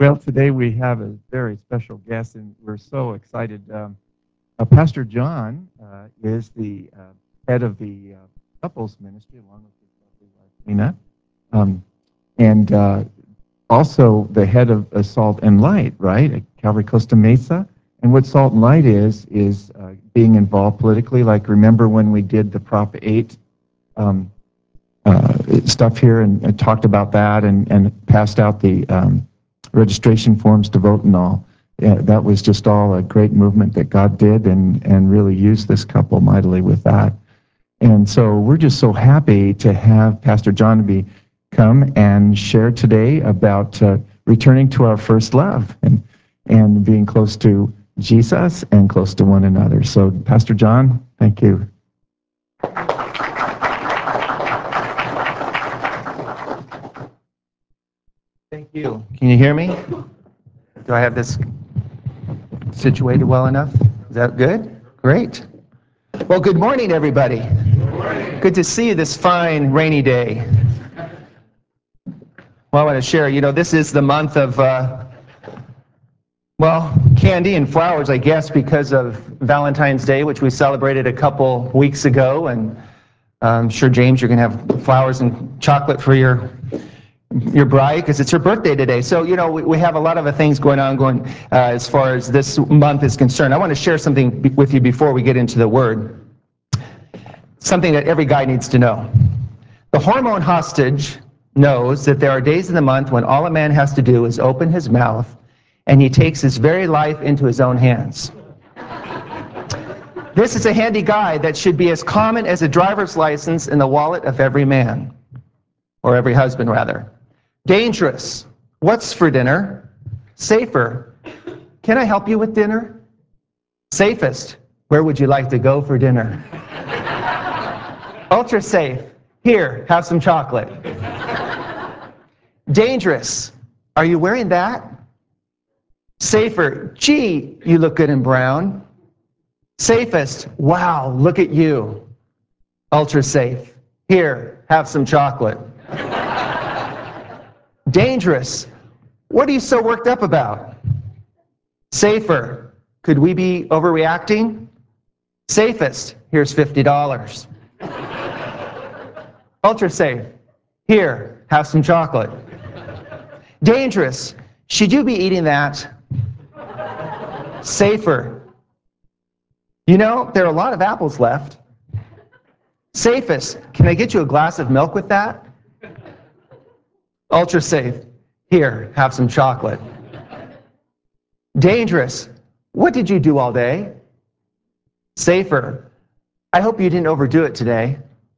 Well, today we have a very special guest, and we're so excited. Pastor John is the head of the couples ministry, along with his lovely wife, Lena, and also the head of Salt and Light, right, at Calvary Costa Mesa. And what Salt and Light is being involved politically. Like, remember when we did the Prop 8 stuff here and talked about that and passed out the registration forms to vote and all. Yeah, that was just all a great movement that God did and really used this couple mightily with that. And so we're just so happy to have Pastor John come and share today about returning to our first love and being close to Jesus and close to one another. So Pastor John, thank you. Thank you. Can you hear me? Do I have this situated well enough? Is that good? Great. Well, good morning, everybody. Good morning. Good to see you this fine, rainy day. Well, I want to share, this is the month of, candy and flowers, I guess, because of Valentine's Day, which we celebrated a couple weeks ago. And I'm sure, James, you're going to have flowers and chocolate for your bride because it's her birthday today. So, we have a lot of things going on as far as this month is concerned. I want to share something with you before we get into the Word. Something that every guy needs to know. The hormone hostage knows that there are days in the month when all a man has to do is open his mouth and he takes his very life into his own hands. This is a handy guide that should be as common as a driver's license in the wallet of every man, or every husband, rather. Dangerous. What's for dinner? Safer. Can I help you with dinner? Safest. Where would you like to go for dinner? Ultra safe. Here, have some chocolate. Dangerous. Are you wearing that? Safer. Gee, you look good in brown. Safest. Wow, look at you. Ultra safe. Here, have some chocolate. Dangerous. What are you so worked up about? Safer. Could we be overreacting? Safest. Here's $50. Ultra safe. Here, have some chocolate. Dangerous. Should you be eating that? Safer. There are a lot of apples left. Safest. Can I get you a glass of milk with that? Ultra safe. Here, have some chocolate. Dangerous. What did you do all day? Safer. I hope you didn't overdo it today.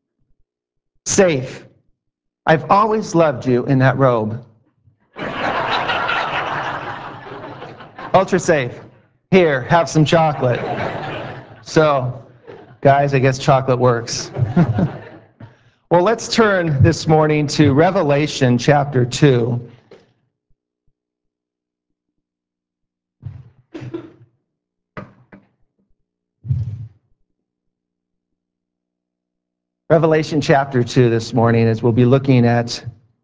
Safe. I've always loved you in that robe. Ultra safe. Here, have some chocolate. So, guys, I guess chocolate works. Well, let's turn this morning to Revelation chapter 2. Revelation chapter 2 this morning, as we'll be looking at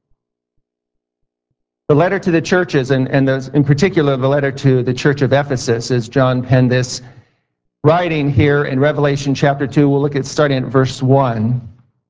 the letter to the churches, and in particular the letter to the church of Ephesus, as John penned this writing here in Revelation chapter 2. We'll look at starting at verse 1.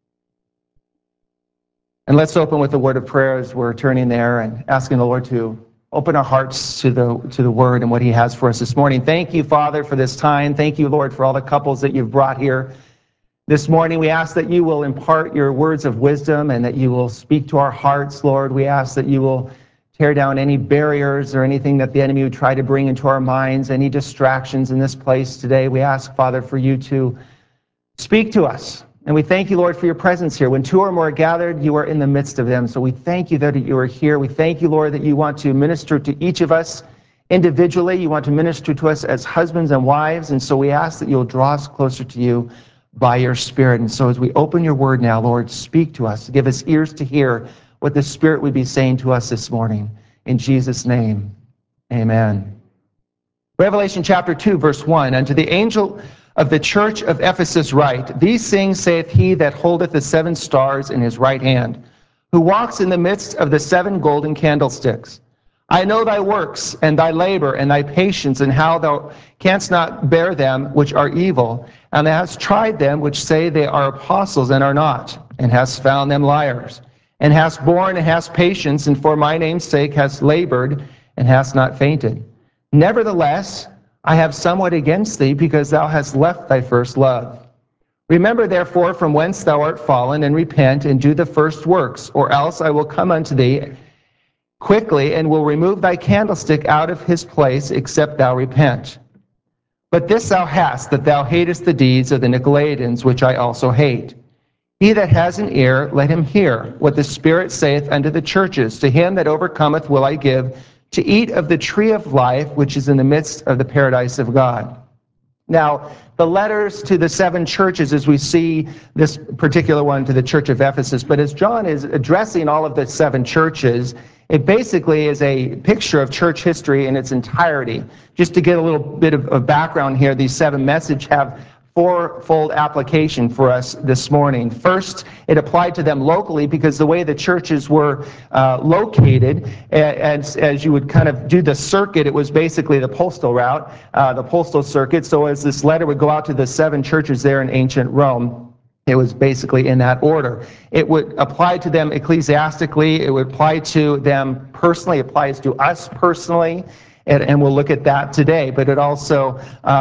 And let's open with a word of prayer as we're turning there and asking the Lord to open our hearts to the Word and what He has for us this morning. Thank you, Father, for this time. Thank you, Lord, for all the couples that you've brought here this morning. We ask that you will impart your words of wisdom and that you will speak to our hearts, Lord. We ask that you will tear down any barriers or anything that the enemy would try to bring into our minds, any distractions in this place today. We ask, Father, for you to speak to us. And we thank you, Lord, for your presence here. When two or more are gathered, you are in the midst of them. So we thank you that you are here. We thank you, Lord, that you want to minister to each of us individually. You want to minister to us as husbands and wives. And so we ask that you'll draw us closer to you by your Spirit. And so as we open your word now, Lord, speak to us. Give us ears to hear what the Spirit would be saying to us this morning. In Jesus' name, amen. Revelation chapter 2, verse 1. Unto the angel of the church of Ephesus write, These things saith he that holdeth the 7 stars in his right hand, who walks in the midst of the 7 golden candlesticks. I know thy works, and thy labor, and thy patience, and how thou canst not bear them which are evil, and thou hast tried them which say they are apostles and are not, and hast found them liars, and hast borne and hast patience, and for my name's sake hast labored, and hast not fainted. Nevertheless, I have somewhat against thee, because thou hast left thy first love. Remember therefore from whence thou art fallen, and repent, and do the first works, or else I will come unto thee quickly, and will remove thy candlestick out of his place, except thou repent. But this thou hast, that thou hatest the deeds of the Nicolaitans, which I also hate. He that has an ear, let him hear what the Spirit saith unto the churches. To him that overcometh will I give to eat of the tree of life, which is in the midst of the paradise of God. Now, the letters to the 7 churches, as we see this particular one to the church of Ephesus, but as John is addressing all of the 7 churches, it basically is a picture of church history in its entirety. Just to get a little bit of background here, these 7 messages have fourfold application for us this morning. First, it applied to them locally because the way the churches were located, as you would kind of do the circuit, it was basically the postal route, the postal circuit. So as this letter would go out to the 7 churches there in ancient Rome, it was basically in that order. It would apply to them ecclesiastically. It would apply to them personally. It applies to us personally, and we'll look at that today. But it also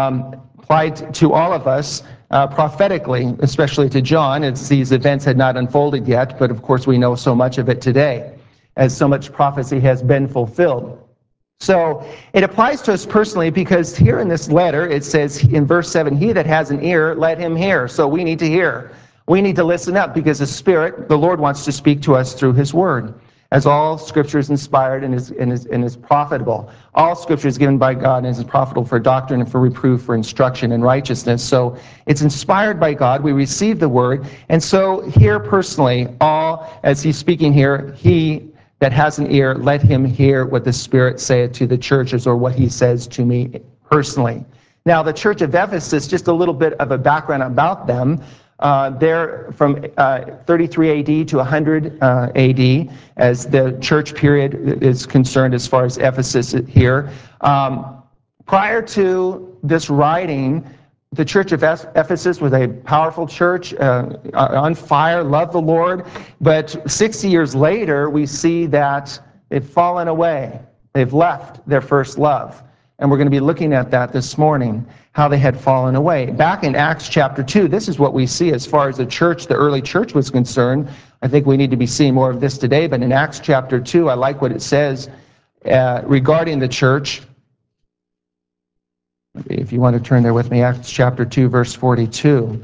applied to all of us prophetically, especially to John, as these events had not unfolded yet. But of course, we know so much of it today, as so much prophecy has been fulfilled. So it applies to us personally because here in this letter, it says in verse 7, he that has an ear, let him hear. So we need to hear. We need to listen up because the Spirit, the Lord, wants to speak to us through his word. As all Scripture is inspired and is profitable. All Scripture is given by God and is profitable for doctrine and for reproof, for instruction in righteousness. So it's inspired by God. We receive the word. And so here personally, as he's speaking here, he that has an ear, let him hear what the Spirit saith to the churches, or what he says to me personally. Now, the church of Ephesus, just a little bit of a background about them. They're from 33 AD to 100 AD, as the church period is concerned as far as Ephesus here. Prior to this writing, the church of Ephesus was a powerful church, on fire, loved the Lord. But 60 years later, we see that they've fallen away. They've left their first love. And we're going to be looking at that this morning, how they had fallen away. Back in Acts chapter 2, this is what we see as far as the church, the early church was concerned. I think we need to be seeing more of this today. But in Acts chapter 2, I like what it says regarding the church. If you want to turn there with me, Acts chapter 2, verse 42.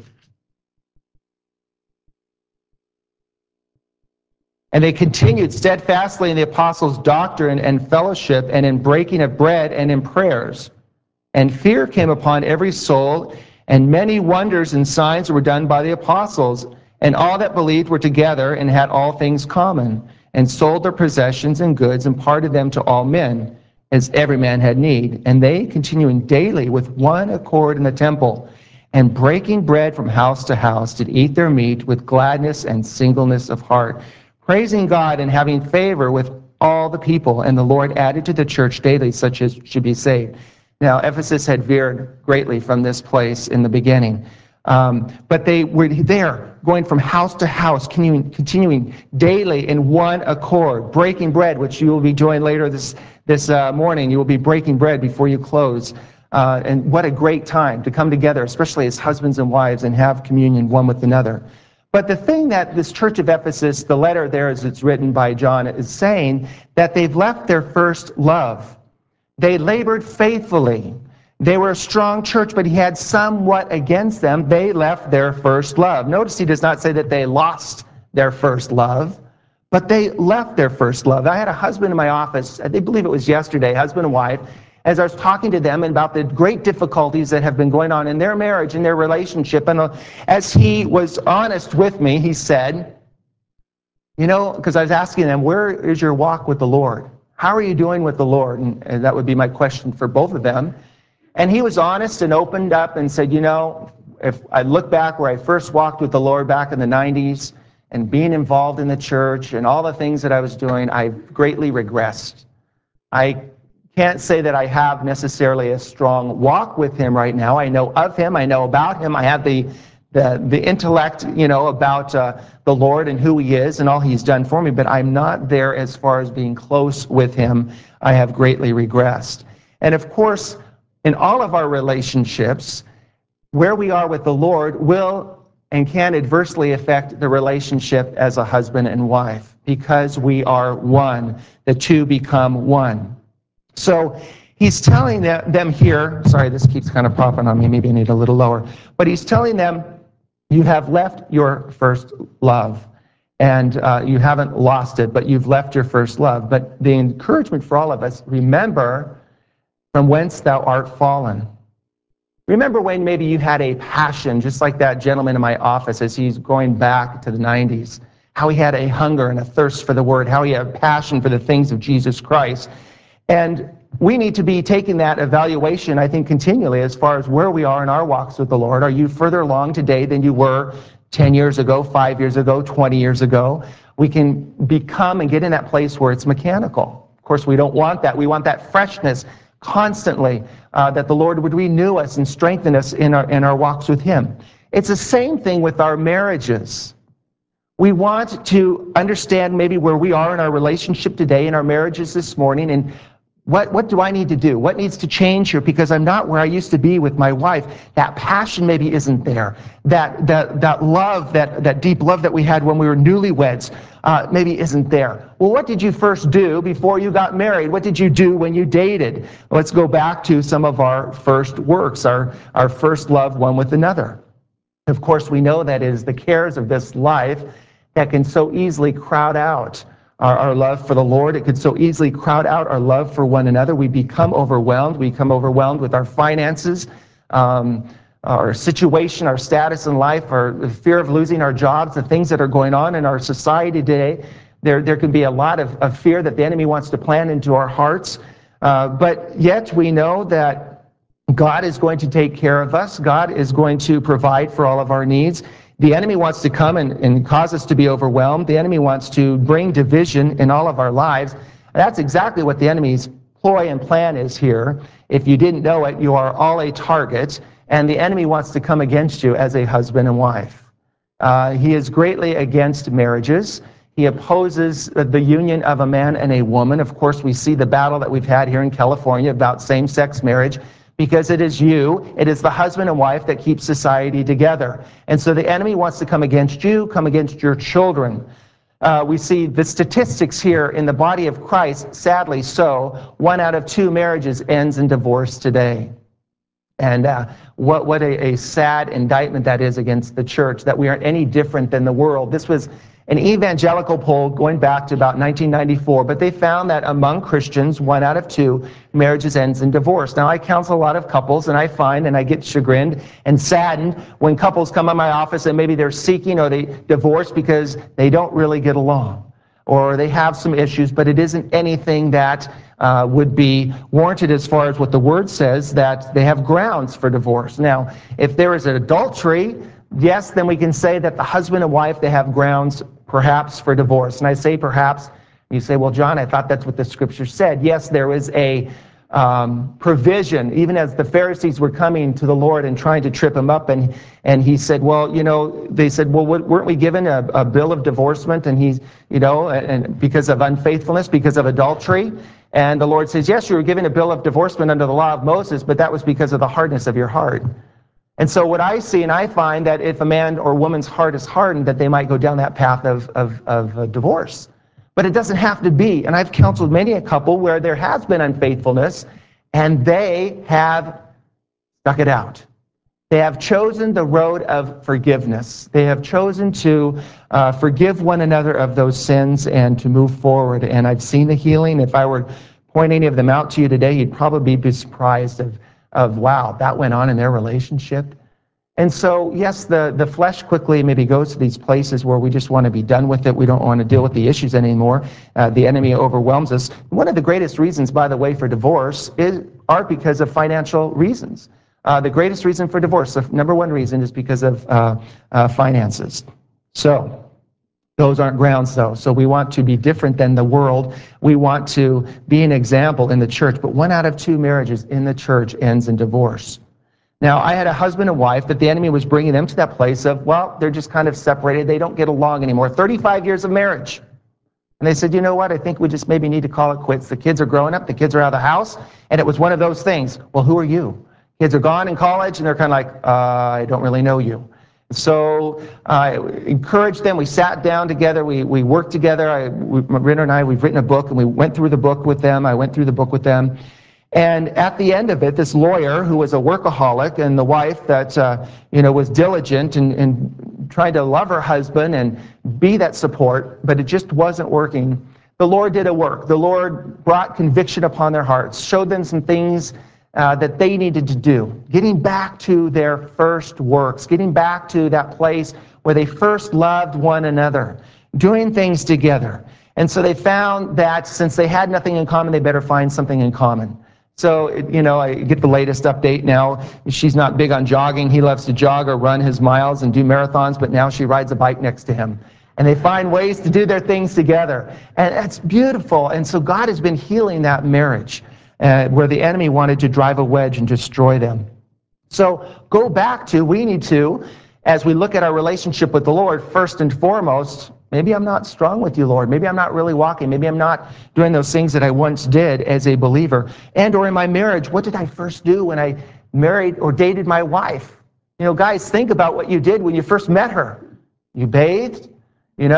And they continued steadfastly in the apostles' doctrine and fellowship, and in breaking of bread, and in prayers. And fear came upon every soul, and many wonders and signs were done by the apostles. And all that believed were together, and had all things common, and sold their possessions and goods, and parted them to all men, as every man had need. And they, continuing daily with one accord in the temple, and breaking bread from house to house, did eat their meat with gladness and singleness of heart, praising God and having favor with all the people. And the Lord added to the church daily such as should be saved. Now, Ephesus had veered greatly from this place in the beginning. But they were there, going from house to house, continuing daily in one accord, breaking bread, which you will be doing later this morning. You will be breaking bread before you close. And what a great time to come together, especially as husbands and wives, and have communion one with another. But the thing that this church of Ephesus, the letter there as it's written by John, is saying that they've left their first love. They labored faithfully. They were a strong church, but he had somewhat against them. They left their first love. Notice he does not say that they lost their first love, but they left their first love. I had a husband in my office, I believe it was yesterday, husband and wife, as I was talking to them about the great difficulties that have been going on in their marriage and their relationship. And as he was honest with me, he said, because I was asking them, where is your walk with the Lord? How are you doing with the Lord? And that would be my question for both of them. And he was honest and opened up and said, if I look back where I first walked with the Lord back in the 90s and being involved in the church and all the things that I was doing, I've greatly regressed. I can't say that I have necessarily a strong walk with him right now. I know of him. I know about him. I have the intellect, about the Lord and who he is and all he's done for me, but I'm not there as far as being close with him. I have greatly regressed. And of course, in all of our relationships, where we are with the Lord will and can adversely affect the relationship as a husband and wife, because we are one. The two become one. So he's telling them here, sorry, this keeps kind of popping on me, maybe I need a little lower, but he's telling them, you have left your first love. And you haven't lost it, but you've left your first love. But the encouragement for all of us, remember from whence thou art fallen. Remember when maybe you had a passion, just like that gentleman in my office as he's going back to the 90s, how he had a hunger and a thirst for the word, how he had a passion for the things of Jesus Christ. And we need to be taking that evaluation, I think, continually as far as where we are in our walks with the Lord. Are you further along today than you were 10 years ago, 5 years ago, 20 years ago? We can become and get in that place where it's mechanical. Of course, we don't want that. We want that freshness constantly, that the Lord would renew us and strengthen us in our walks with him. It's the same thing with our marriages. We want to understand maybe where we are in our relationship today, in our marriages this morning, and what do I need to do? What needs to change here? Because I'm not where I used to be with my wife. That passion maybe isn't there. That love, that deep love that we had when we were newlyweds, maybe isn't there. Well, what did you first do before you got married? What did you do when you dated? Let's go back to some of our first works, our first love one with another. Of course, we know that it is the cares of this life that can so easily crowd out our love for the Lord. It could so easily crowd out our love for one another. We become overwhelmed. We become overwhelmed with our finances, our situation, our status in life, our fear of losing our jobs, the things that are going on in our society today. There can be a lot of fear that the enemy wants to plant into our hearts. But yet we know that God is going to take care of us. God is going to provide for all of our needs. The enemy wants to come and cause us to be overwhelmed. The enemy wants to bring division in all of our lives. That's exactly what the enemy's ploy and plan is here. If you didn't know it, you are all a target, and the enemy wants to come against you as a husband and wife. He is greatly against marriages. He opposes the union of a man and a woman. Of course, we see the battle that we've had here in California about same-sex marriage, because it is the husband and wife that keep society together. And so the enemy wants to come against you, come against your children. We see the statistics here in the body of Christ, sadly so, 1 out of 2 marriages ends in divorce today. And what a sad indictment that is against the church, that we aren't any different than the world. This was an evangelical poll going back to about 1994, but they found that among Christians, 1 out of 2 marriages ends in divorce. Now, I counsel a lot of couples, and I find, and I get chagrined and saddened when couples come in my office and maybe they're seeking or they divorce because they don't really get along, or they have some issues, but it isn't anything that would be warranted as far as what the Word says, that they have grounds for divorce. Now, if there is an adultery, yes, then we can say that the husband and wife, they have grounds perhaps for divorce. And I say perhaps, you say, well, John, I thought that's what the Scripture said. Yes, there is a provision, even as the Pharisees were coming to the Lord and trying to trip him up, and he said, well, they said, well, weren't we given a bill of divorcement? And he's, and because of unfaithfulness, because of adultery. And the Lord says, yes, you were given a bill of divorcement under the law of Moses, but that was because of the hardness of your heart. And so what I see, and I find that if a man or woman's heart is hardened, that they might go down that path of divorce. But it doesn't have to be. And I've counseled many a couple where there has been unfaithfulness, and they have stuck it out. They have chosen the road of forgiveness. They have chosen to forgive one another of those sins and to move forward. And I've seen the healing. If I were to point any of them out to you today, you'd probably be surprised of wow, that went on in their relationship. And so, yes, the flesh quickly maybe goes to these places where we just want to be done with it. We don't want to deal with the issues anymore. The enemy overwhelms us. One of the greatest reasons, by the way, for divorce are because of financial reasons. The greatest reason for divorce, the number one reason, is because of finances. So, Those aren't grounds, though. So we want to be different than the world. We want to be an example in the church. But 1 out of 2 marriages in the church ends in divorce. Now, I had a husband and wife that the enemy was bringing them to that place of, well, they're just kind of separated. They don't get along anymore. 35 years of marriage. And they said, you know what? I think we just maybe need to call it quits. The kids are growing up. The kids are out of the house. And it was one of those things. Well, who are you? Kids are gone in college, and they're kind of like, I don't really know you. So I encouraged them. We sat down together. We worked together. Rena and I, we've written a book, and we went through the book with them. I went through the book with them. And at the end of it, this lawyer who was a workaholic, and the wife that was diligent and trying to love her husband and be that support, but it just wasn't working. The Lord did a work. The Lord brought conviction upon their hearts, showed them some things that they needed to do, getting back to their first works, getting back to that place where they first loved one another, doing things together. And so they found that since they had nothing in common, they better find something in common. So, I get the latest update now. She's not big on jogging. He loves to jog or run his miles and do marathons, but now she rides a bike next to him. And they find ways to do their things together. And that's beautiful. And so God has been healing that marriage where the enemy wanted to drive a wedge and destroy them. So go back to, we need to, as we look at our relationship with the Lord, first and foremost, maybe I'm not strong with you, Lord. Maybe I'm not really walking. Maybe I'm not doing those things that I once did as a believer. And or in my marriage, what did I first do when I married or dated my wife? Guys, think about what you did when you first met her. You bathed, You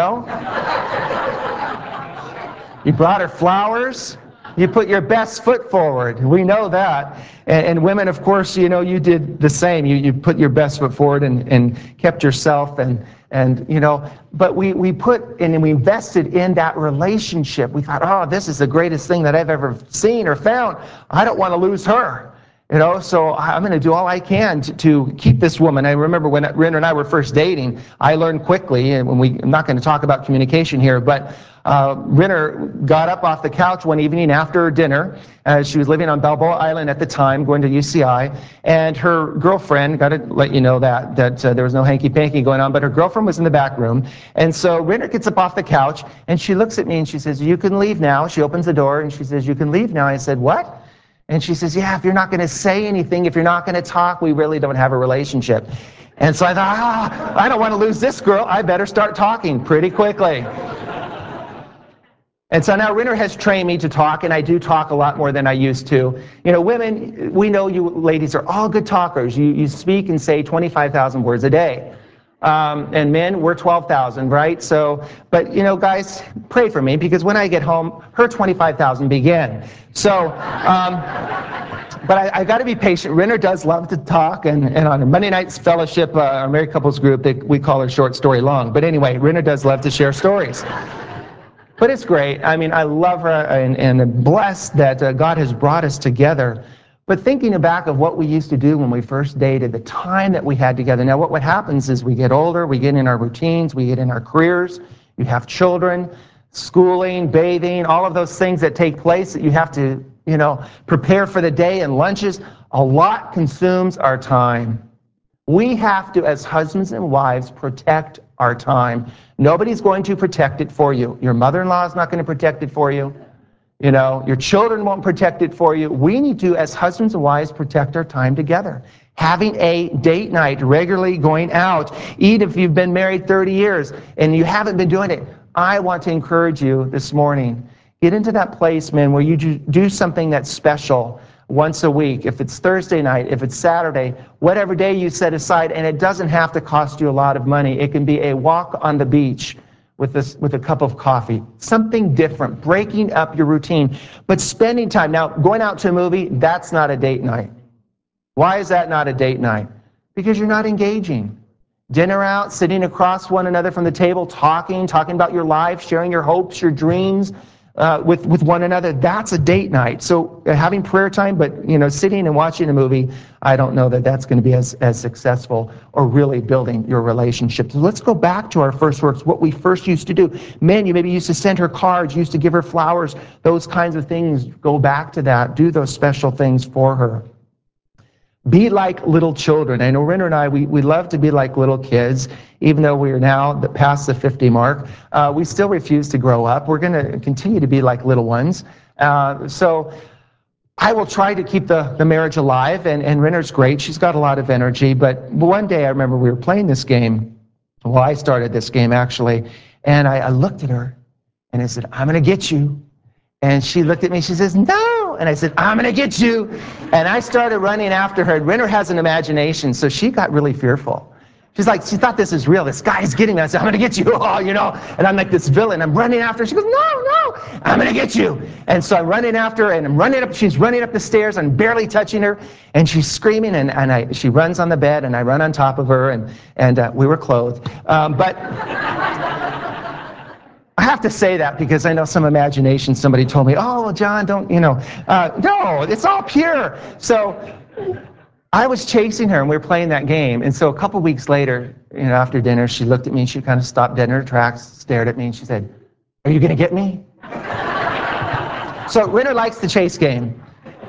brought her flowers. You put your best foot forward. We know that. And women, of course, you did the same. You put your best foot forward and kept yourself but we put and we invested in that relationship. We thought, oh, this is the greatest thing that I've ever seen or found. I don't want to lose her. So I'm going to do all I can to keep this woman. I remember when Rena and I were first dating, I learned quickly, and I'm not going to talk about communication here, but Rena got up off the couch one evening after dinner. She was living on Balboa Island at the time, going to UCI, and her girlfriend, got to let you know that there was no hanky-panky going on, but her girlfriend was in the back room. And so Rena gets up off the couch, and she looks at me, and she says, "You can leave now." She opens the door, and she says, "You can leave now." I said, "What?" And she says, "Yeah, if you're not going to say anything, if you're not going to talk, we really don't have a relationship." And so I thought, I don't want to lose this girl. I better start talking pretty quickly. And so now Rena has trained me to talk, and I do talk a lot more than I used to. Women, we know you ladies are all good talkers. You speak and say 25,000 words a day. And men, we're 12,000, right? So, but guys, pray for me, because when I get home, her 25,000 begin. So, but I got to be patient. Rena does love to talk, and on a Monday night's fellowship, our married couples group, we call her Short Story Long. But anyway, Rena does love to share stories. But it's great. I mean, I love her, and I'm blessed that God has brought us together. But thinking back of what we used to do when we first dated, the time that we had together. Now, what happens is we get older, we get in our routines, we get in our careers, you have children, schooling, bathing, all of those things that take place that you have to, prepare for the day and lunches. A lot consumes our time. We have to, as husbands and wives, protect our time. Nobody's going to protect it for you. Your mother-in-law is not going to protect it for you. Your children won't protect it for you. We need to, as husbands and wives, protect our time together. Having a date night, regularly going out. Even if you've been married 30 years and you haven't been doing it, I want to encourage you this morning. Get into that place, man, where you do something that's special once a week. If it's Thursday night, if it's Saturday, whatever day you set aside, and it doesn't have to cost you a lot of money. It can be a walk on the beach with a cup of coffee. Something different, breaking up your routine, but spending time. Now, going out to a movie, that's not a date night. Why is that not a date night? Because you're not engaging. Dinner out, sitting across one another from the table, talking about your life, sharing your hopes, your dreams, with one another, that's a date night. So having prayer time, but sitting and watching a movie, I don't know that that's going to be as successful or really building your relationship. So let's go back to our first works, what we first used to do. Men, you maybe used to send her cards, used to give her flowers, those kinds of things. Go back to that. Do those special things for her. Be like little children. I know Renner and I, we love to be like little kids, even though we are now past the 50 mark. We still refuse to grow up. We're going to continue to be like little ones. So I will try to keep the marriage alive, and Renner's great. She's got a lot of energy. But one day I remember we were playing this game. Well, I started this game, actually. And I looked at her, and I said, I'm going to get you. And she looked at me, she says, no. And I said, I'm going to get you. And I started running after her. Renner has an imagination, so she got really fearful. She's like, she thought this is real. This guy's getting me. I said, I'm going to get you. Oh, you know. And I'm like this villain. I'm running after her. She goes, no, I'm going to get you. And so I'm running after her, and I'm running up. She's running up the stairs. I'm barely touching her. And she's screaming, and she runs on the bed, and I run on top of her, and we were clothed. But I have to say that because I know some imagination. Somebody told me, oh, well, John, don't, no, it's all pure. So I was chasing her, and we were playing that game. And so a couple weeks later, after dinner, she looked at me, and she kind of stopped dead in her tracks, stared at me, and she said, are you going to get me? So Renner likes the chase game.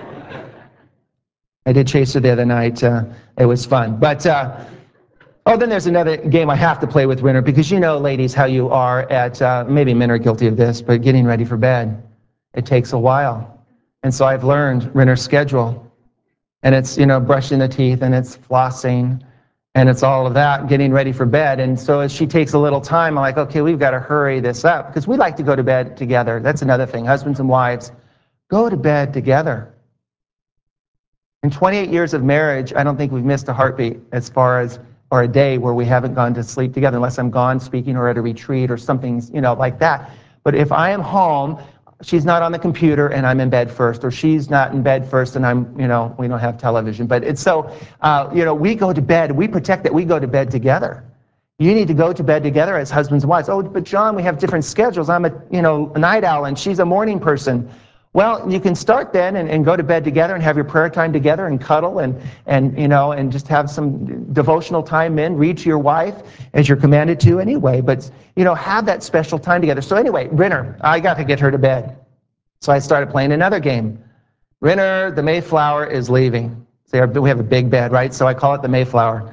I did chase her the other night. It was fun. But then there's another game I have to play with Renner, because ladies, how you are at, maybe men are guilty of this, but getting ready for bed. It takes a while. And so I've learned Renner's schedule. And it's, brushing the teeth, and it's flossing, and it's all of that, getting ready for bed. And so as she takes a little time, I'm like, okay, we've got to hurry this up, because we like to go to bed together. That's another thing. Husbands and wives, go to bed together. In 28 years of marriage, I don't think we've missed a heartbeat as far as, or a day where we haven't gone to sleep together, unless I'm gone speaking or at a retreat or something, like that. But if I am home, she's not on the computer and I'm in bed first, or she's not in bed first and I'm, we don't have television. But it's so, we go to bed, we protect that we go to bed together. You need to go to bed together as husbands and wives. Oh, but John, we have different schedules. I'm a night owl and she's a morning person. Well, you can start then and go to bed together and have your prayer time together and cuddle and just have some devotional time in, read to your wife as you're commanded to anyway. But, have that special time together. So anyway, Renner, I got to get her to bed. So I started playing another game. Renner, the Mayflower is leaving. So we have a big bed, right? So I call it the Mayflower.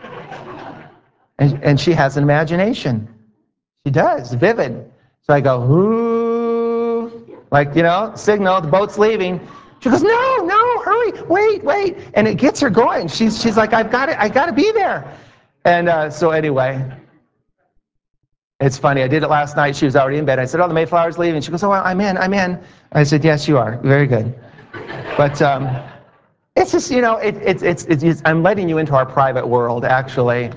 And she has an imagination. She does, vivid. So I go, ooh. Like, signal, the boat's leaving. She goes, no, hurry, wait. And it gets her going. She's like, I got to be there. And so anyway, it's funny. I did it last night. She was already in bed. I said, the Mayflower's leaving. She goes, oh, I'm in. I said, yes, you are. Very good. But it's just, I'm letting you into our private world, actually.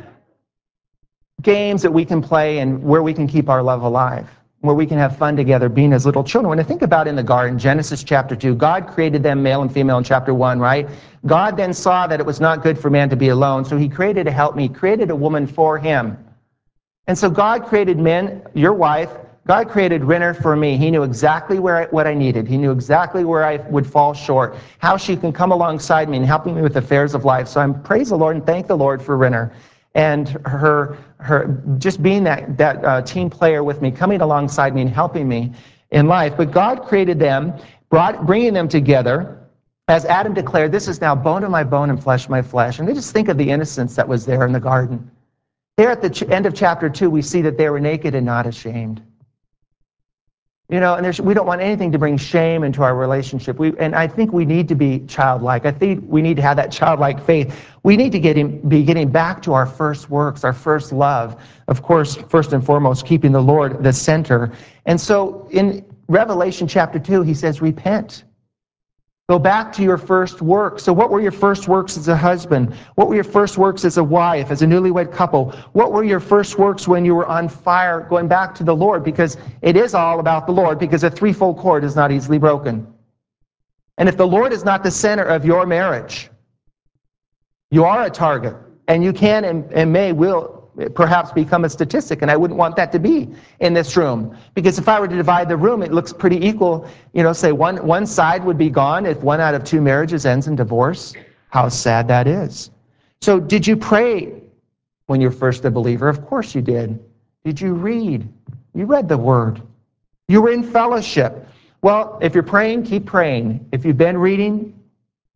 Games that we can play and where we can keep our love alive, where we can have fun together being as little children. When I think about in the garden, Genesis chapter 2, God created them male and female in chapter 1, right? God then saw that it was not good for man to be alone, so he created a helpmeet. He created a woman for him. And so God created men, your wife. God created Renner for me. He knew exactly what I needed. He knew exactly where I would fall short, how she can come alongside me and helping me with affairs of life. So I'm praise the Lord and thank the Lord for Renner. And her just being that team player with me, coming alongside me and helping me in life. But God created them, bringing them together. As Adam declared, this is now bone of my bone and flesh of my flesh. And I just think of the innocence that was there in the garden. There at the end of chapter 2, we see that they were naked and not ashamed. And we don't want anything to bring shame into our relationship. And I think we need to be childlike. I think we need to have that childlike faith. We need to be getting back to our first works, our first love. Of course, first and foremost, keeping the Lord the center. And so in Revelation chapter 2, he says, repent. Go back to your first works. So what were your first works as a husband? What were your first works as a wife, as a newlywed couple? What were your first works when you were on fire going back to the Lord? Because it is all about the Lord, because a threefold cord is not easily broken. And if the Lord is not the center of your marriage, you are a target. And you can and will perhaps become a statistic, and I wouldn't want that to be in this room. Because if I were to divide the room, it looks pretty equal. Say one side would be gone if 1 out of 2 marriages ends in divorce. How sad that is. So did you pray when you're first a believer? Of course you did. Did you read? You read the Word. You were in fellowship. Well, if you're praying, keep praying. If you've been reading,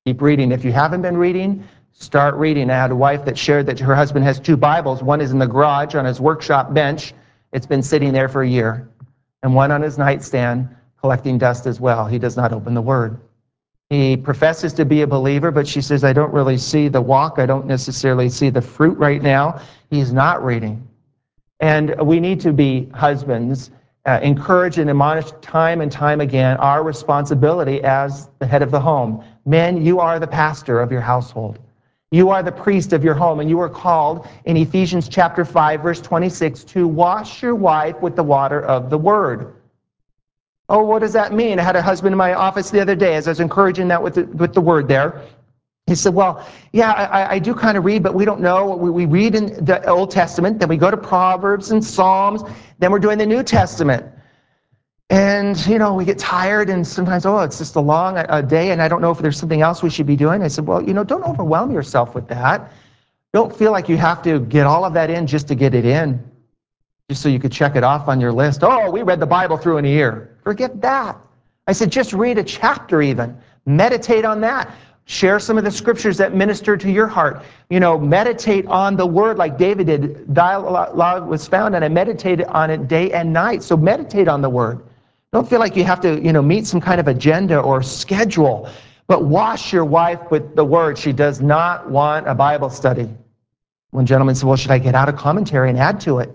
Keep reading. If you haven't been reading, start reading. I had a wife that shared that her husband has 2 Bibles. One is in the garage on his workshop bench. It's been sitting there for a year. And one on his nightstand collecting dust as well. He does not open the Word. He professes to be a believer, but she says, I don't really see the walk. I don't necessarily see the fruit right now. He's not reading. And we need to be husbands, encourage and admonish time and time again our responsibility as the head of the home. Men, you are the pastor of your household. You are the priest of your home, and you are called in Ephesians chapter 5, verse 26, to wash your wife with the water of the Word. Oh, what does that mean? I had a husband in my office the other day as I was encouraging that with the Word there. He said, well, yeah, I do kind of read, but we don't know. We read in the Old Testament, then we go to Proverbs and Psalms, then we're doing the New Testament. And, we get tired, and sometimes, it's just a long day, and I don't know if there's something else we should be doing. I said, well, don't overwhelm yourself with that. Don't feel like you have to get all of that in just to get it in, just so you could check it off on your list. Oh, we read the Bible through in a year. Forget that. I said, just read a chapter even. Meditate on that. Share some of the scriptures that minister to your heart. Meditate on the Word like David did. Dialogue was found, and I meditated on it day and night. So meditate on the Word. Don't feel like you have to, meet some kind of agenda or schedule. But wash your wife with the Word. She does not want a Bible study. One gentleman said, well, should I get out a commentary and add to it?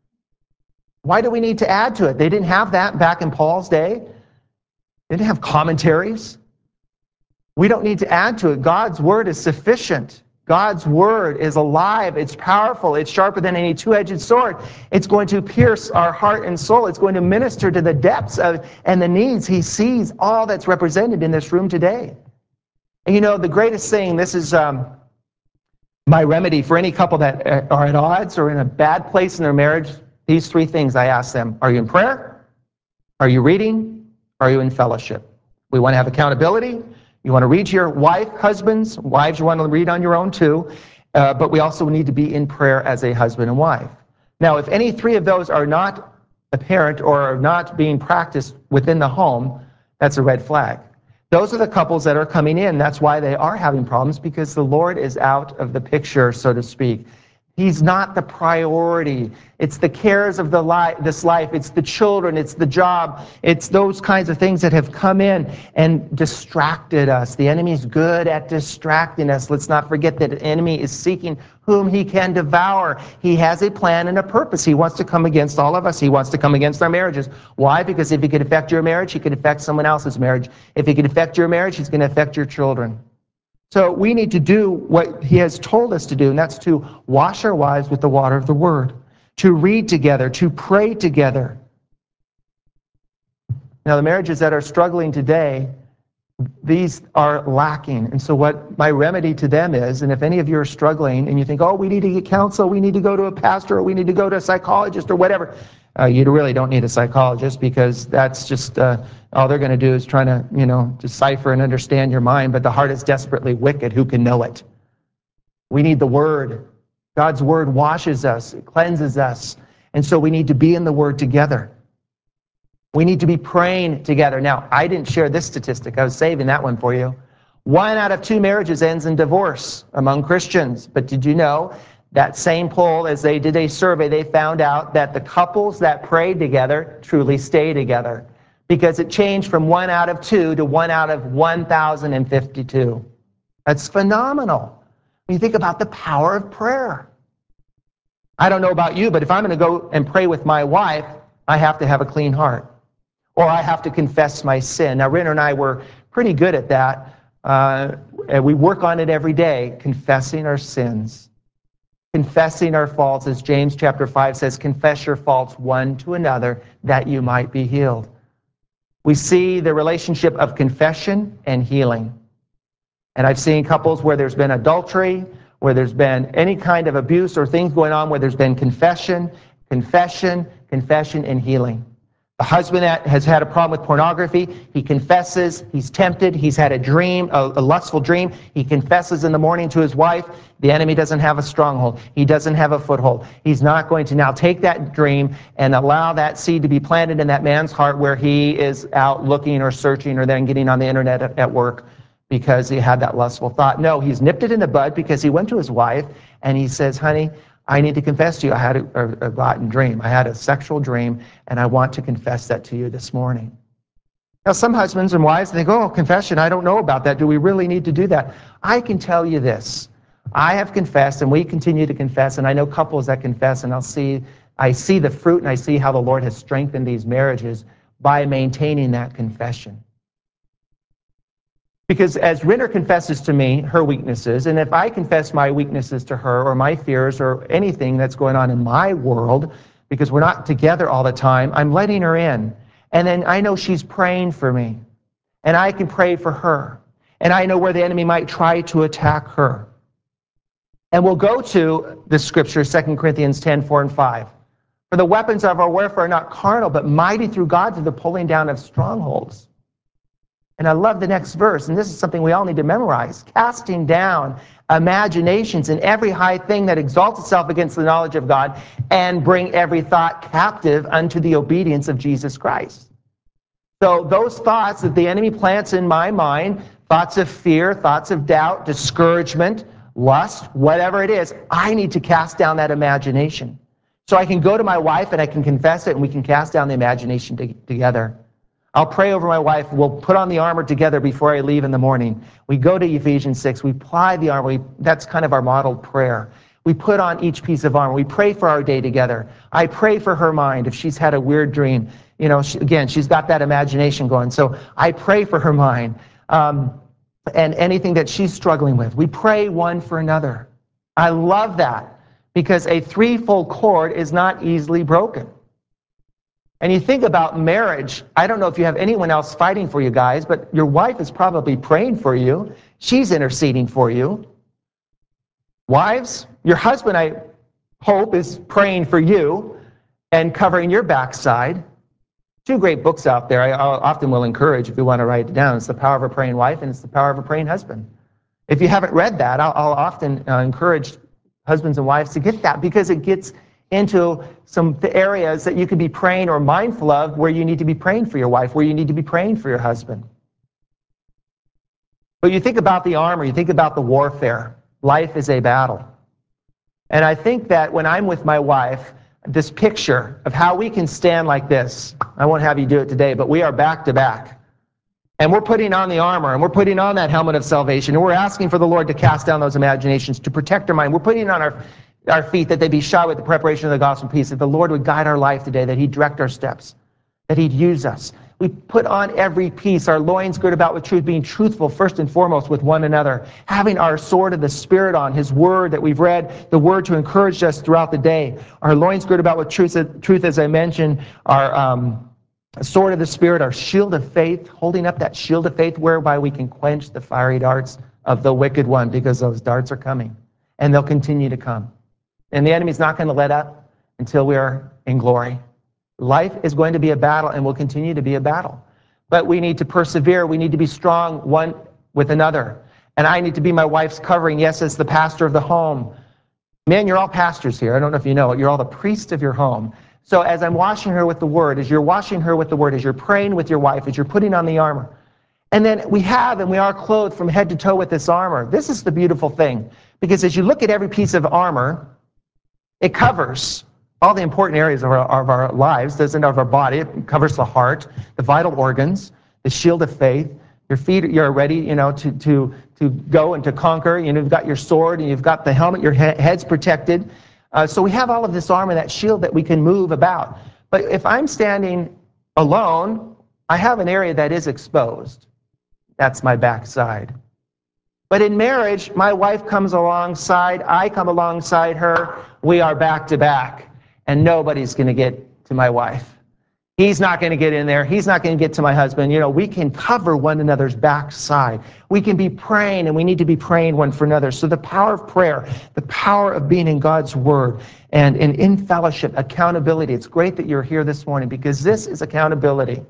Why do we need to add to it? They didn't have that back in Paul's day. They didn't have commentaries. We don't need to add to it. God's Word is sufficient. God's Word is alive. It's powerful. It's sharper than any two-edged sword. It's going to pierce our heart and soul. It's going to minister to the depths and the needs. He sees all that's represented in this room today. And the greatest thing, this is my remedy for any couple that are at odds or in a bad place in their marriage. These 3 things I ask them. Are you in prayer? Are you reading? Are you in fellowship? We want to have accountability. You want to read to your wife, husbands. Wives, you want to read on your own too. But we also need to be in prayer as a husband and wife. Now, if any 3 of those are not apparent or are not being practiced within the home, that's a red flag. Those are the couples that are coming in. That's why they are having problems, because the Lord is out of the picture, so to speak. He's not the priority. It's the cares of this life. It's the children. It's the job. It's those kinds of things that have come in and distracted us. The enemy is good at distracting us. Let's not forget that the enemy is seeking whom he can devour. He has a plan and a purpose. He wants to come against all of us. He wants to come against our marriages. Why? Because if he could affect your marriage, he could affect someone else's marriage. If he could affect your marriage, he's going to affect your children. So we need to do what he has told us to do, and that's to wash our wives with the water of the Word, to read together, to pray together. Now, the marriages that are struggling today, these are lacking. And so what my remedy to them is, and if any of you are struggling and you think, we need to get counsel, we need to go to a pastor, or we need to go to a psychologist or whatever, you really don't need a psychologist, because that's just all they're going to do is trying to, decipher and understand your mind. But the heart is desperately wicked. Who can know it? We need the Word. God's Word washes us. It cleanses us. And so we need to be in the Word together. We need to be praying together. Now, I didn't share this statistic. I was saving that one for you. 1 out of 2 marriages ends in divorce among Christians. But did you know that same poll, as they did a survey, they found out that the couples that prayed together truly stay together, because it changed from 1 out of 2 to 1 out of 1,052. That's phenomenal when you think about the power of prayer. I don't know about you, but if I'm going to go and pray with my wife, I have to have a clean heart, or I have to confess my sin. Now, Renner and I were pretty good at that. And we work on it every day, confessing our sins, confessing our faults. As James chapter 5 says, confess your faults one to another that you might be healed. We see the relationship of confession and healing. And I've seen couples where there's been adultery, where there's been any kind of abuse or things going on, where there's been confession, confession, confession, and healing. The husband that has had a problem with pornography, he confesses, he's tempted, he's had a dream, a lustful dream. He confesses in the morning to his wife. The enemy doesn't have a stronghold. He doesn't have a foothold. He's not going to now take that dream and allow that seed to be planted in that man's heart, where he is out looking or searching or then getting on the internet at work. because he had that lustful thought. No, he's nipped it in the bud because he went to his wife and he says, honey, I need to confess to you, I had a rotten dream. I had a sexual dream, and I want to confess that to you this morning. Now, some husbands and wives think, oh, confession, I don't know about that. Do we really need to do that? I can tell you this. I have confessed, and we continue to confess, and I know couples that confess, and I see the fruit, and I see how the Lord has strengthened these marriages by maintaining that confession. Because as Ritter confesses to me her weaknesses, and if I confess my weaknesses to her or my fears or anything that's going on in my world, because we're not together all the time, I'm letting her in. And then I know she's praying for me. And I can pray for her. And I know where the enemy might try to attack her. And we'll go to the scripture, 2 Corinthians 10, 4 and 5. For the weapons of our warfare are not carnal, but mighty through God to the pulling down of strongholds. And I love the next verse, and this is something we all need to memorize. Casting down imaginations and every high thing that exalts itself against the knowledge of God, and bring every thought captive unto the obedience of Jesus Christ. So those thoughts that the enemy plants in my mind, thoughts of fear, thoughts of doubt, discouragement, lust, whatever it is, I need to cast down that imagination. So I can go to my wife and I can confess it, and we can cast down the imagination together. I'll pray over my wife. We'll put on the armor together before I leave in the morning. We go to Ephesians 6. We apply the armor. That's kind of our modeled prayer. We put on each piece of armor. We pray for our day together. I pray for her mind if she's had a weird dream. You know, again, she's got that imagination going. So I pray for her mind and anything that she's struggling with. We pray one for another. I love that because a threefold cord is not easily broken. And you think about marriage, I don't know if you have anyone else fighting for you guys, but your wife is probably praying for you. She's interceding for you. Wives, your husband, I hope, is praying for you and covering your backside. Two great books out there I often will encourage if you want to write it down. It's The Power of a Praying Wife and it's The Power of a Praying Husband. If you haven't read that, I'll often encourage husbands and wives to get that because it gets into some areas that you could be praying or mindful of where you need to be praying for your wife, where you need to be praying for your husband. But you think about the armor, you think about the warfare. Life is a battle. And I think that when I'm with my wife, this picture of how we can stand like this, I won't have you do it today, but we are back to back. And we're putting on the armor, and we're putting on that helmet of salvation, and we're asking for the Lord to cast down those imaginations, to protect our mind. We're putting on our feet that they be shod with the preparation of the gospel of peace, that the Lord would guide our life today, that he'd direct our steps, that he'd use us. We put on every piece, our loins girded about with truth, being truthful first and foremost with one another, having our sword of the Spirit on, his word that we've read, the word to encourage us throughout the day. Our loins girded about with truth, as I mentioned, our sword of the Spirit, our shield of faith, holding up that shield of faith whereby we can quench the fiery darts of the wicked one, because those darts are coming, and they'll continue to come. And the enemy's not going to let up until we are in glory. Life is going to be a battle and will continue to be a battle. But we need to persevere. We need to be strong one with another. And I need to be my wife's covering, yes, as the pastor of the home. Men, you're all pastors here. I don't know if you know it. You're all the priests of your home. So as I'm washing her with the word, as you're washing her with the word, as you're praying with your wife, as you're putting on the armor. And then we are clothed from head to toe with this armor. This is the beautiful thing. Because as you look at every piece of armor, it covers all the important areas of our lives, doesn't of our body. It covers the heart, the vital organs, the shield of faith. Your feet, you're ready, to go and to conquer. You've got your sword and you've got the helmet. Your head's protected. So we have all of this armor, that shield that we can move about. But if I'm standing alone, I have an area that is exposed. That's my backside. But in marriage, my wife comes alongside, I come alongside her. We are back to back. And nobody's going to get to my wife. He's not going to get in there. He's not going to get to my husband. We can cover one another's backside. We can be praying, and we need to be praying one for another. So the power of prayer, the power of being in God's word, and in fellowship, accountability. It's great that you're here this morning because this is accountability.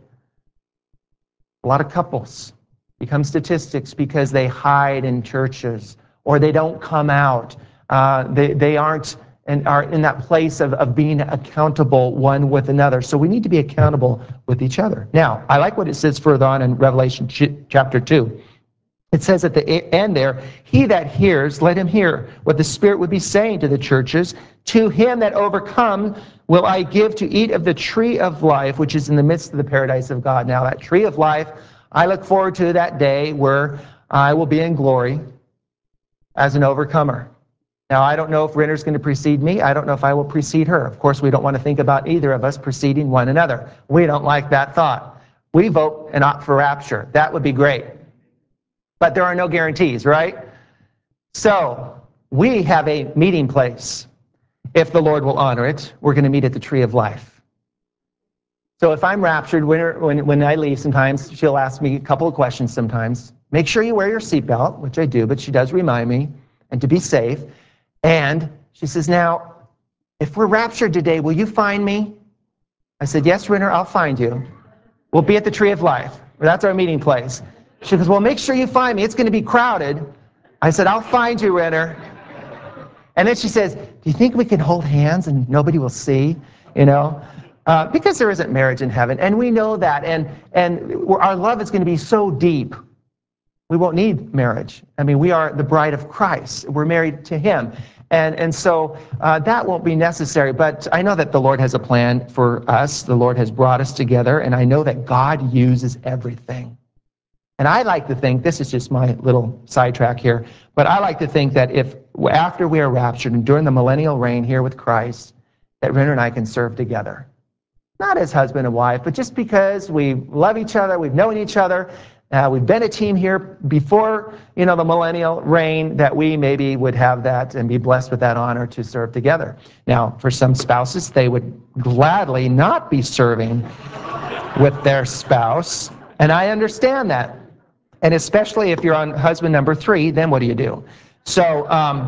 A lot of couples become statistics because they hide in churches or they don't come out. They aren't and are in that place of being accountable one with another. So we need to be accountable with each other. Now, I like what it says further on in Revelation chapter 2. It says at the end there, he that hears, let him hear what the Spirit would be saying to the churches. To him that overcomes will I give to eat of the tree of life, which is in the midst of the paradise of God. Now that tree of life, I look forward to that day where I will be in glory as an overcomer. Now, I don't know if Renner's going to precede me. I don't know if I will precede her. Of course, we don't want to think about either of us preceding one another. We don't like that thought. We vote and opt for rapture. That would be great. But there are no guarantees, right? So, we have a meeting place. If the Lord will honor it, we're going to meet at the tree of life. So if I'm raptured, when I leave sometimes, she'll ask me a couple of questions sometimes. Make sure you wear your seatbelt, which I do, but she does remind me, and to be safe. And she says, now, if we're raptured today, will you find me? I said, yes, Renner, I'll find you. We'll be at the tree of life. That's our meeting place. She goes, well, make sure you find me. It's going to be crowded. I said, I'll find you, Renner. And then she says, do you think we can hold hands and nobody will see? You know, because there isn't marriage in heaven. And we know that. And our love is going to be so deep. We won't need marriage. I mean, we are the bride of Christ. We're married to him. And so that won't be necessary. But I know that the Lord has a plan for us. The Lord has brought us together. And I know that God uses everything. And I like to think, this is just my little sidetrack here, but I like to think that if after we are raptured and during the millennial reign here with Christ, that Renner and I can serve together. Not as husband and wife, but just because we love each other, we've known each other, we've been a team here before, the millennial reign, that we maybe would have that and be blessed with that honor to serve together. Now, for some spouses, they would gladly not be serving with their spouse, and I understand that. And especially if you're on husband number 3, then what do you do? So,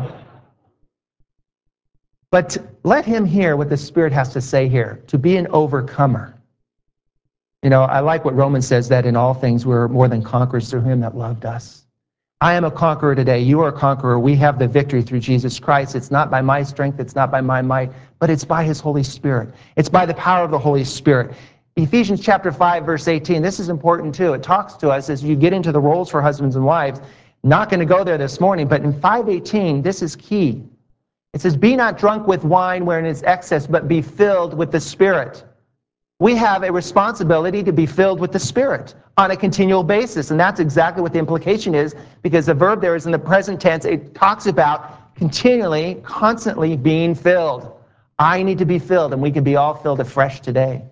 but let him hear what the Spirit has to say here, to be an overcomer. I like what Romans says, that in all things we're more than conquerors through him that loved us. I am a conqueror today. You are a conqueror. We have the victory through Jesus Christ. It's not by my strength. It's not by my might, but it's by his Holy Spirit. It's by the power of the Holy Spirit. Ephesians chapter 5, verse 18, this is important too. It talks to us as you get into the roles for husbands and wives. Not going to go there this morning, but in 5:18, this is key. It says, be not drunk with wine wherein is excess, but be filled with the Spirit. We have a responsibility to be filled with the Spirit on a continual basis, and that's exactly what the implication is, because the verb there is in the present tense. It talks about continually, constantly being filled. I need to be filled, and we can be all filled afresh today.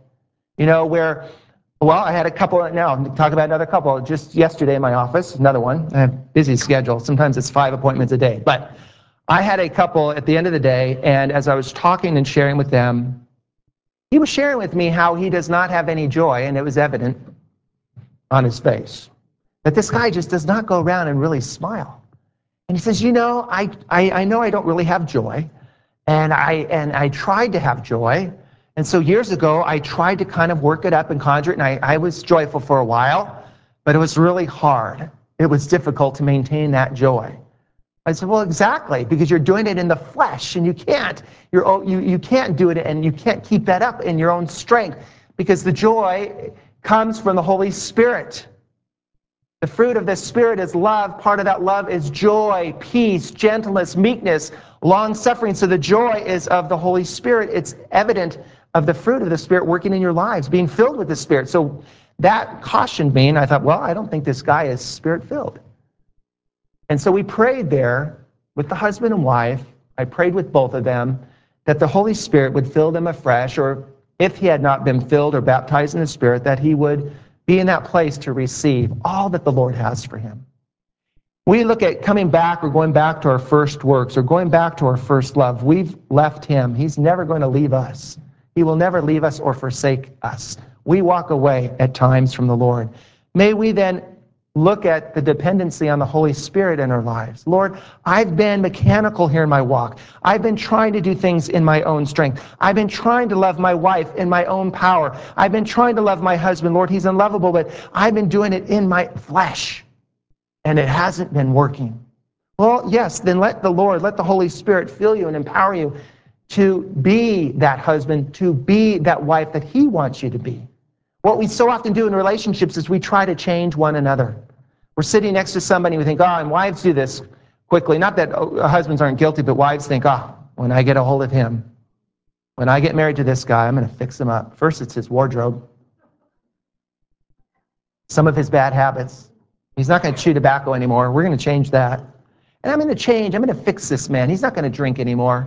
I had a couple, now talk about another couple, just yesterday in my office, another one. I have a busy schedule. Sometimes it's 5 appointments a day. But I had a couple at the end of the day, and as I was talking and sharing with them, he was sharing with me how he does not have any joy, and it was evident on his face. That this guy just does not go around and really smile. And he says, I know I don't really have joy, and I tried to have joy. And so years ago, I tried to kind of work it up and conjure it, and I was joyful for a while, but it was really hard. It was difficult to maintain that joy. I said, well, exactly, because you're doing it in the flesh, and you can't. You can't do it, and you can't keep that up in your own strength, because the joy comes from the Holy Spirit. The fruit of the Spirit is love. Part of that love is joy, peace, gentleness, meekness, long-suffering. So the joy is of the Holy Spirit. It's evident of the fruit of the Spirit working in your lives, being filled with the Spirit. So that cautioned me, and I thought, well, I don't think this guy is Spirit-filled. And so we prayed there with the husband and wife. I prayed with both of them that the Holy Spirit would fill them afresh, or if he had not been filled or baptized in the Spirit, that he would be in that place to receive all that the Lord has for him. We look at coming back or going back to our first works or going back to our first love. We've left him. He's never going to leave us. He will never leave us or forsake us. We walk away at times from the Lord. May we then look at the dependency on the Holy Spirit in our lives. Lord, I've been mechanical here in my walk. I've been trying to do things in my own strength. I've been trying to love my wife in my own power. I've been trying to love my husband. Lord, he's unlovable, but I've been doing it in my flesh, and it hasn't been working. Well, yes, then let the Lord, let the Holy Spirit fill you and empower you to be that husband, to be that wife that he wants you to be. What we so often do in relationships is we try to change one another. We're sitting next to somebody and we think, and wives do this quickly. Not that husbands aren't guilty, but wives think, when I get a hold of him, when I get married to this guy, I'm going to fix him up. First, it's his wardrobe, some of his bad habits. He's not going to chew tobacco anymore. We're going to change that. And I'm going to fix this man. He's not going to drink anymore.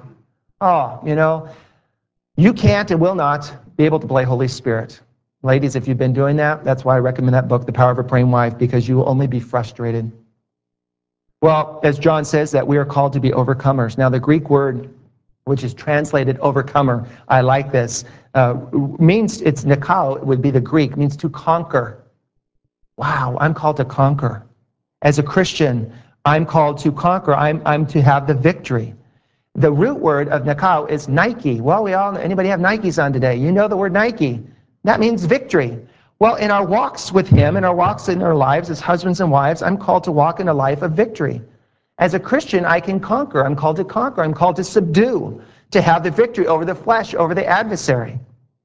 You can't and will not be able to play Holy Spirit. Ladies, if you've been doing that, that's why I recommend that book, The Power of a Praying Wife, because you will only be frustrated. Well, as John says, that we are called to be overcomers. Now, the Greek word, which is translated overcomer, I like this, means, it's nikao, it would be the Greek, means to conquer. Wow, I'm called to conquer. As a Christian, I'm called to conquer. I'm to have the victory. The root word of nikao is Nike. Well, anybody have Nikes on today? You know the word Nike. That means victory. Well, in our walks with him, in our walks in our lives as husbands and wives, I'm called to walk in a life of victory. As a Christian, I can conquer. I'm called to conquer. I'm called to subdue, to have the victory over the flesh, over the adversary.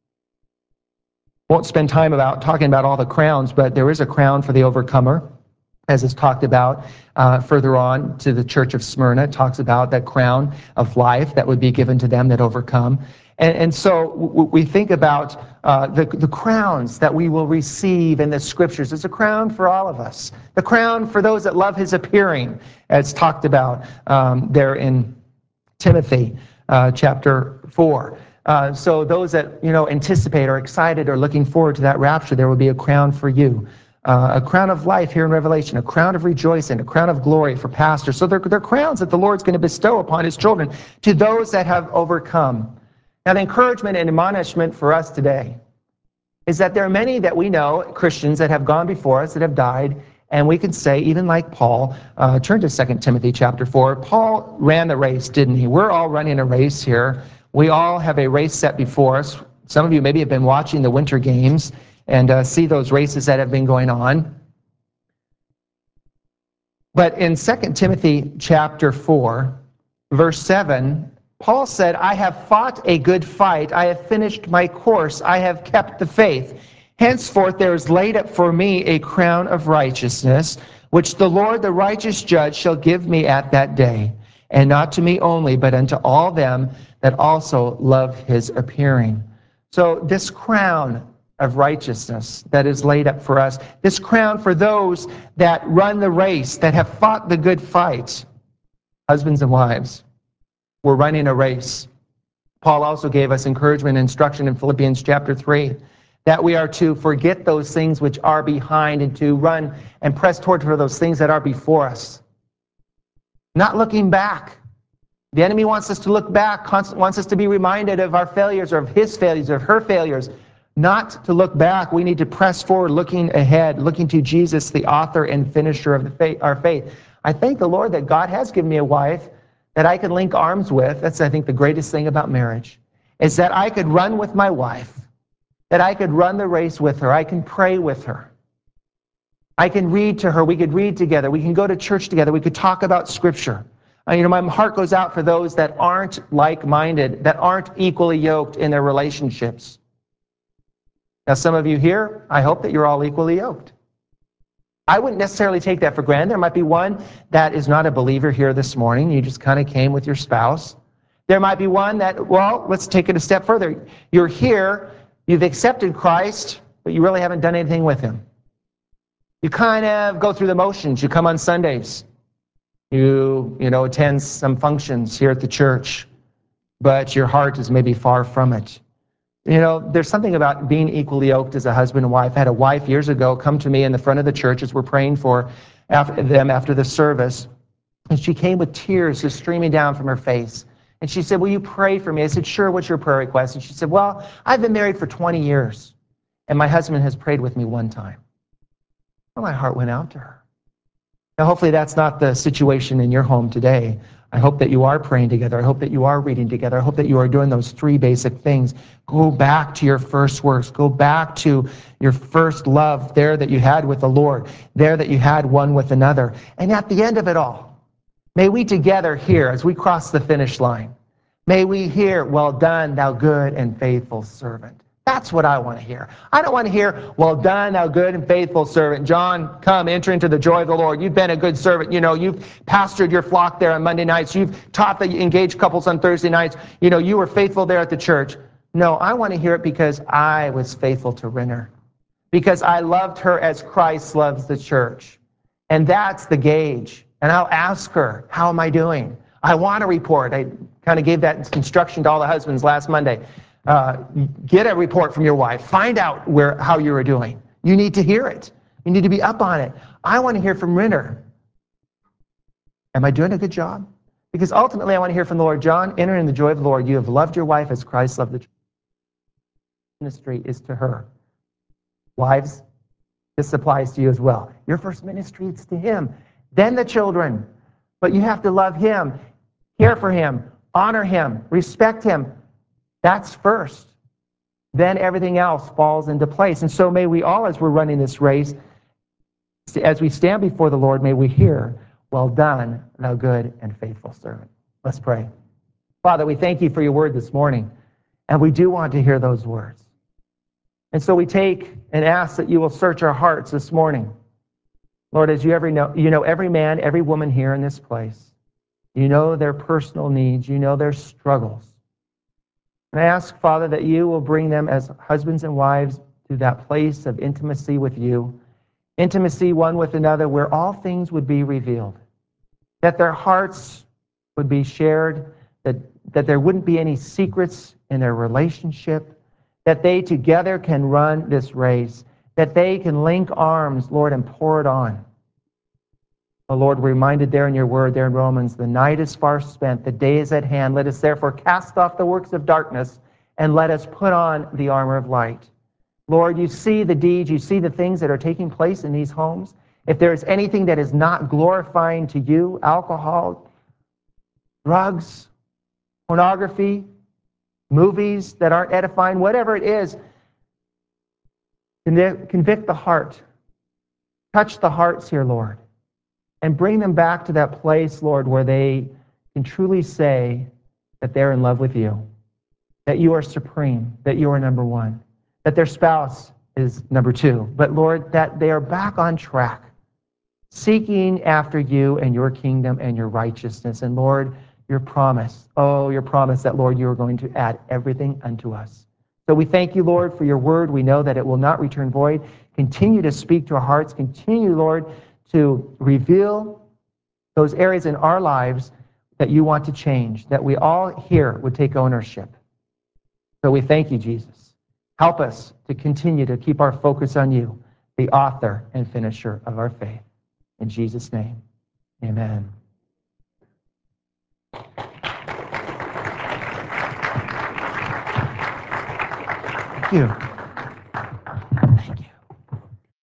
Won't spend time talking about all the crowns, but there is a crown for the overcomer, as is talked about further on to the church of Smyrna. It talks about that crown of life that would be given to them that overcome. And so we think about the crowns that we will receive in the Scriptures. It's a crown for all of us. The crown for those that love his appearing, as talked about there in Timothy chapter 4. So those that anticipate or excited or looking forward to that rapture, there will be a crown for you. A crown of life here in Revelation, a crown of rejoicing, a crown of glory for pastors. So they're crowns that the Lord's going to bestow upon his children to those that have overcome. Now, the encouragement and admonishment for us today is that there are many that we know, Christians, that have gone before us, that have died, and we can say, even like Paul, turn to 2 Timothy chapter 4, Paul ran the race, didn't he? We're all running a race here. We all have a race set before us. Some of you maybe have been watching the Winter Games and see those races that have been going on. But in 2 Timothy chapter 4, verse 7, Paul said, I have fought a good fight, I have finished my course, I have kept the faith. Henceforth there is laid up for me a crown of righteousness, which the Lord, the righteous judge, shall give me at that day, and not to me only, but unto all them that also love his appearing. So this crown of righteousness that is laid up for us, this crown for those that run the race, that have fought the good fight, husbands and wives, we're running a race. Paul also gave us encouragement and instruction in Philippians chapter 3 that we are to forget those things which are behind and to run and press toward for those things that are before us. Not looking back. The enemy wants us to look back, wants us to be reminded of our failures or of his failures or of her failures. Not to look back. We need to press forward, looking ahead, looking to Jesus, the author and finisher of our faith. I thank the Lord that God has given me a wife that I can link arms with. That's, I think, the greatest thing about marriage, is that I could run with my wife, that I could run the race with her. I can pray with her. I can read to her. We could read together. We can go to church together. We could talk about Scripture. My heart goes out for those that aren't like-minded, that aren't equally yoked in their relationships. Now, some of you here, I hope that you're all equally yoked. I wouldn't necessarily take that for granted. There might be one that is not a believer here this morning. You just kind of came with your spouse. There might be one that, well, let's take it a step further. You're here, you've accepted Christ, but you really haven't done anything with him. You kind of go through the motions. You come on Sundays. You attend some functions here at the church, but your heart is maybe far from it. There's something about being equally yoked as a husband and wife. I had a wife years ago come to me in the front of the church as we're praying for them after the service. And she came with tears just streaming down from her face. And she said, will you pray for me? I said, sure, what's your prayer request? And she said, well, I've been married for 20 years, and my husband has prayed with me one time. Well, my heart went out to her. Now, hopefully that's not the situation in your home today. I hope that you are praying together. I hope that you are reading together. I hope that you are doing those three basic things. Go back to your first works. Go back to your first love there that you had with the Lord, there that you had one with another. And at the end of it all, may we together here, as we cross the finish line, may we hear, well done, thou good and faithful servant. That's what I want to hear. I don't want to hear, well done, thou good and faithful servant. John, come, enter into the joy of the Lord. You've been a good servant. You've pastored your flock there on Monday nights. You've taught the engaged couples on Thursday nights. You were faithful there at the church. No, I want to hear it because I was faithful to Renner. Because I loved her as Christ loves the church. And that's the gauge. And I'll ask her, how am I doing? I want a report. I kind of gave that instruction to all the husbands last Monday. Get a report from your wife. Find out how you are doing. You need to hear it. You need to be up on it. I want to hear from Renner. Am I doing a good job? Because ultimately I want to hear from the Lord. John, enter in the joy of the Lord. You have loved your wife as Christ loved the church. Ministry is to her. Wives, this applies to you as well. Your first ministry is to him. Then the children. But you have to love him, care for him, honor him, respect him. That's first. Then everything else falls into place. And so may we all, as we're running this race, as we stand before the Lord, may we hear, well done, thou good and faithful servant. Let's pray. Father, we thank you for your word this morning, and we do want to hear those words. And so we take and ask that you will search our hearts this morning. Lord, as you know every man, every woman here in this place. You know their personal needs. You know their struggles. And I ask, Father, that you will bring them as husbands and wives to that place of intimacy with you, intimacy one with another, where all things would be revealed, that their hearts would be shared, that there wouldn't be any secrets in their relationship, that they together can run this race, that they can link arms, Lord, and pour it on. Oh, Lord, we're reminded there in your word, there in Romans, the night is far spent, the day is at hand. Let us therefore cast off the works of darkness and let us put on the armor of light. Lord, you see the deeds, you see the things that are taking place in these homes. If there is anything that is not glorifying to you, alcohol, drugs, pornography, movies that aren't edifying, whatever it is, convict the heart. Touch the hearts here, Lord. And bring them back to that place, Lord, where they can truly say that they're in love with you, that you are supreme, that you are number one, that their spouse is number two. But, Lord, that they are back on track, seeking after you and your kingdom and your righteousness. And, Lord, your promise, your promise that, Lord, you are going to add everything unto us. So we thank you, Lord, for your word. We know that it will not return void. Continue to speak to our hearts. Continue, Lord, to reveal those areas in our lives that you want to change, that we all here would take ownership. So we thank you, Jesus. Help us to continue to keep our focus on you, the author and finisher of our faith. In Jesus' name, amen. Thank you.